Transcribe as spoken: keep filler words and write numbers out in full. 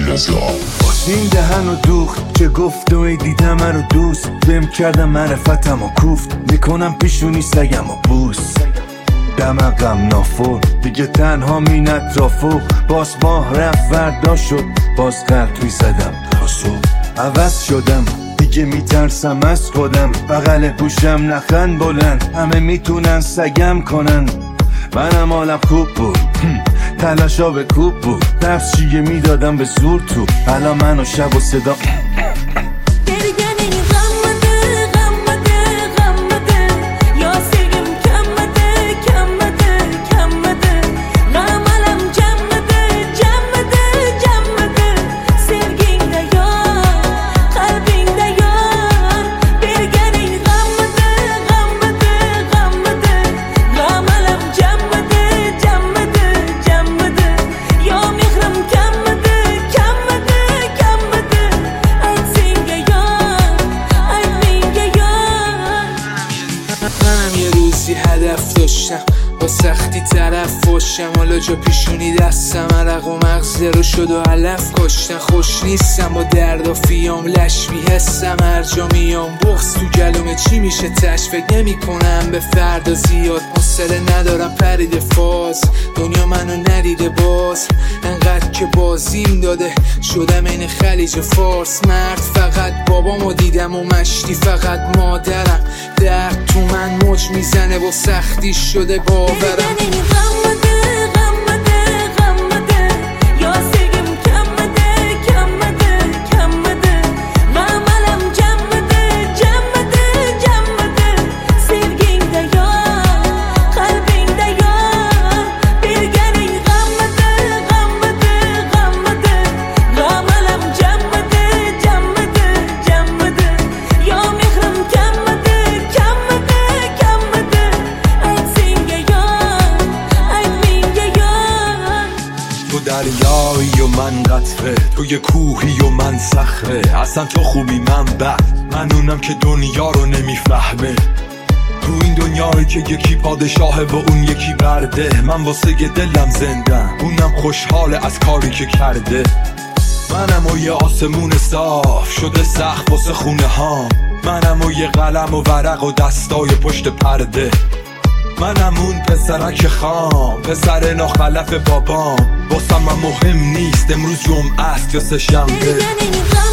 این دهن و دوخت که گفت و ای دیدم من رو دوست بهم کردم معرفتم و کوفت میکنم پیشونی سگم و بوس دمقم نافور دیگه تنها مین اطرافو باز ماه رفت وردا شد باز قلبی زدم تاسو عوض شدم دیگه میترسم از خودم بغل گوشم نخن بلند همه میتونن سگم کنن منم حالم خوب بود تلاشا به کوب بود نفس چیه میدادم به زور تو الان من و شب و صدا هدف داشتم با سختی طرف باشم حالا جا پیشونی دستم عرق و مغز رو شد و علف کاشتن خوش نیستم با درد و فیام لش میحسم هر جا میام بغض تو گلومه چی میشه تش فکر نمی کنم به فردا زیاد حوصله ندارم پرید فاز دنیا منو ندیده باز انقدر که بازیم داده شدم این خلیج فارس مرد فقط بابامو دیدم و مشتی فقط مادرم درد تو من موج میزنه و سختی شده باورم دریایی و من قطره توی کوهی و من صخره اصلا تو خوبی من بد من اونم که دنیا رو نمیفهمه تو این دنیایی که یکی پادشاهه و اون یکی برده من واسه دلم زندم اونم خوشحاله از کاری که کرده منم و یه آسمون صاف شده سقف واسه خونه ها منم و یه قلم و ورق و دستای پشت پرده منم اون پسرک خام پسر ناخلف بابام واسم من مهم نیست امروز جمعه است یا سه شنبه